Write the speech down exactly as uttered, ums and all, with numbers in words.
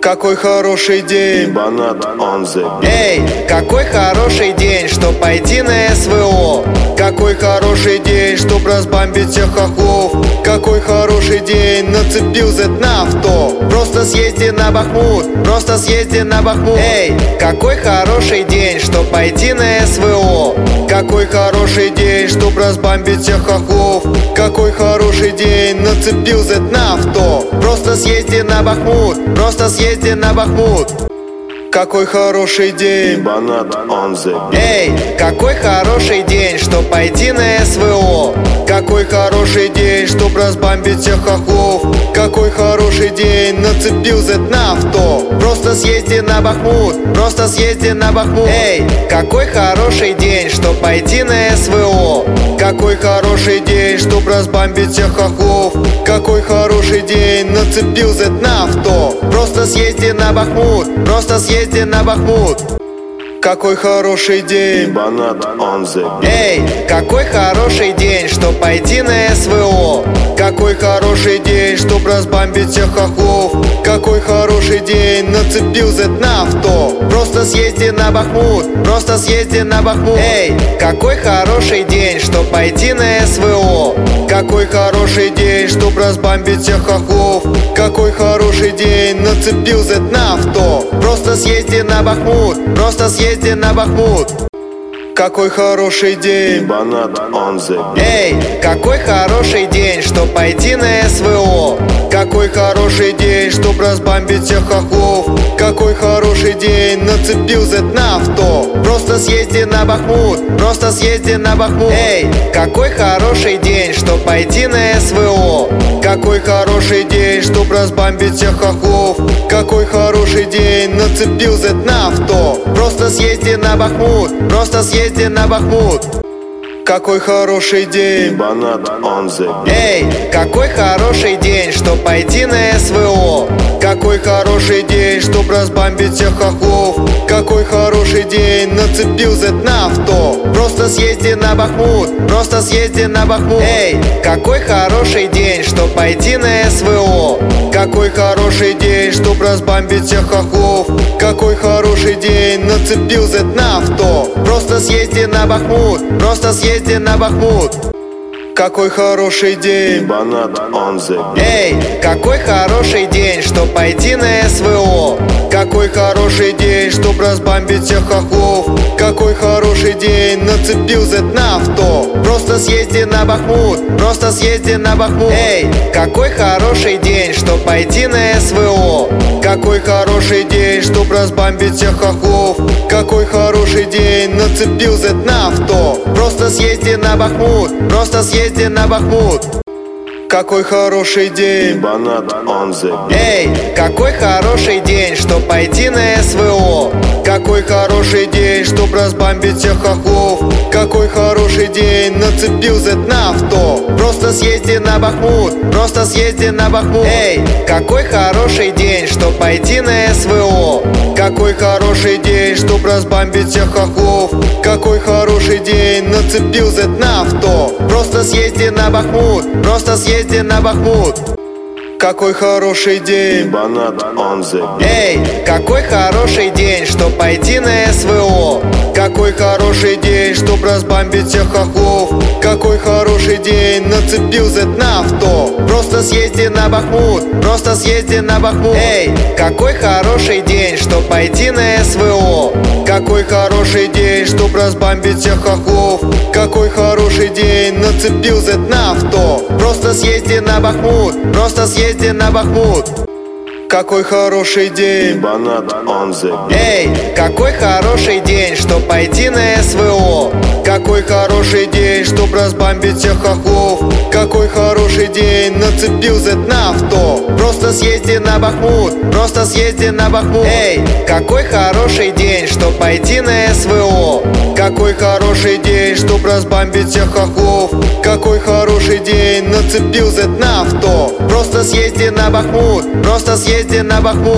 Какой хороший день, Банат on the beat. эй, какой хороший день, чтоб пойти на эс вэ о. Какой хороший день, чтоб разбомбить всех хохлов. Какой хороший день, нацепил зет на авто. Просто съезди на Бахмут, просто съезди на Бахмут. Эй, какой хороший день, чтоб пойти на эс вэ о. Какой хороший день, чтоб разбомбить всех хохлов. Какой хороший день, нацепил зет на авто. Просто съезди на Бахмут, просто съезди на Бахмут. Какой хороший день, Банат on the beat. эй, какой хороший день, чтоб пойти на эс вэ о. Какой хороший день, чтоб разбомбить всех хохлов. Какой хороший день, нацепил зет на авто. Просто съезди на Бахмут, просто съезди на Бахмут. Эй, какой хороший день, чтоб пойти на эс вэ о. Какой хороший день, чтоб разбомбить всех хохлов. Какой хороший день, нацепил зет на авто. Просто съезди на Бахмут, просто съезди на Бахмут. Какой хороший день, Банат on the beat. эй, какой хороший день, чтоб пойти на эс вэ о. Какой хороший день, чтоб разбомбить всех хохлов. Какой хороший день, нацепил зет на авто. Просто съезди на Бахмут, просто съезди на Бахмут. Эй, какой хороший день, чтоб пойти на эс вэ о. Какой хороший день, чтоб разбомбить всех хохлов. Какой хороший день, нацепил зет на авто. Просто съезди на Бахмут, просто съезди на Бахмут. Какой хороший день, Банат on the beat. эй, какой хороший день, чтоб пойти на эс вэ о. Какой хороший день, чтоб разбомбить всех хохлов. Какой хороший день, нацепил зет на авто. Просто съезди на Бахмут, просто съезди на Бахмут. Эй, какой хороший день, чтоб пойти на эс вэ о. Какой хороший день, чтоб разбомбить всех хохлов. Какой хороший день, нацепил зет на авто. Просто съезди на Бахмут, просто съезди на Бахмут. Какой хороший день, Банат on the beat. эй, какой хороший день, чтоб пойти на эс вэ о. Какой хороший день, чтоб разбомбить всех хохлов. Какой хороший день, нацепил зет на авто. Просто съезди на Бахмут, просто съезди на Бахмут. Эй, какой хороший день, чтоб пойти на эс вэ о. Какой хороший день, чтоб разбомбить всех хохлов. Какой хороший день, нацепил зет на авто. Просто съезди на Бахмут, просто съезди на Бахмут. Какой хороший день, Банат on the beat. эй, какой хороший день, чтоб пойти на эс вэ о. Какой хороший день, чтоб разбомбить всех хохлов. Какой хороший день, нацепил зет на авто. Просто съезди на Бахмут, просто съезди на Бахмут. Эй, какой хороший день, чтоб пойти на эс вэ о. Какой хороший день, чтоб разбомбить всех хохлов. Какой хороший день, нацепил зет на авто. Просто съезди на Бахмут, просто съезди на Бахмут. Какой хороший день, Банат on the beat. эй, какой хороший день, чтоб пойти на эс вэ о. Какой хороший день, чтоб разбомбить всех хохлов. Какой хороший день, нацепил зет на авто. Просто съезди на Бахмут, просто съезди на Бахмут. Эй, какой хороший день, чтоб пойти на эс вэ о. Какой хороший день, чтоб разбомбить всех хохлов. Какой хороший день, нацепил зет на авто. Просто съезди на Бахмут, просто съезди на Бахмут. Какой хороший день, Банат on the beat. эй, какой хороший день, чтоб пойти на эс вэ о. Какой хороший день, чтоб разбомбить всех хохлов. Какой хороший день, нацепил зет на авто. Просто съезди на Бахмут, просто съезди на Бахмут. Эй, какой хороший день, чтоб пойти на эс вэ о. Какой хороший день, чтоб разбомбить всех хохлов. Какой хороший день, нацепил зет на авто. Просто съезди на Бахмут, просто съезди на Бахмут. Какой хороший день, Банат on the beat. эй, какой хороший день, чтоб пойти на эс вэ о. Какой хороший день, чтоб разбомбить всех хохлов. Какой хороший день, нацепил зет на авто. Просто съезди на Бахмут, просто съезди на Бахмут. Эй, какой хороший день, чтоб пойти на эс вэ о. Какой хороший день, чтоб разбомбить всех хохлов. Какой хороший день, нацепил зет на авто. Просто съезди на Бахмут, просто съезди на Бахмут.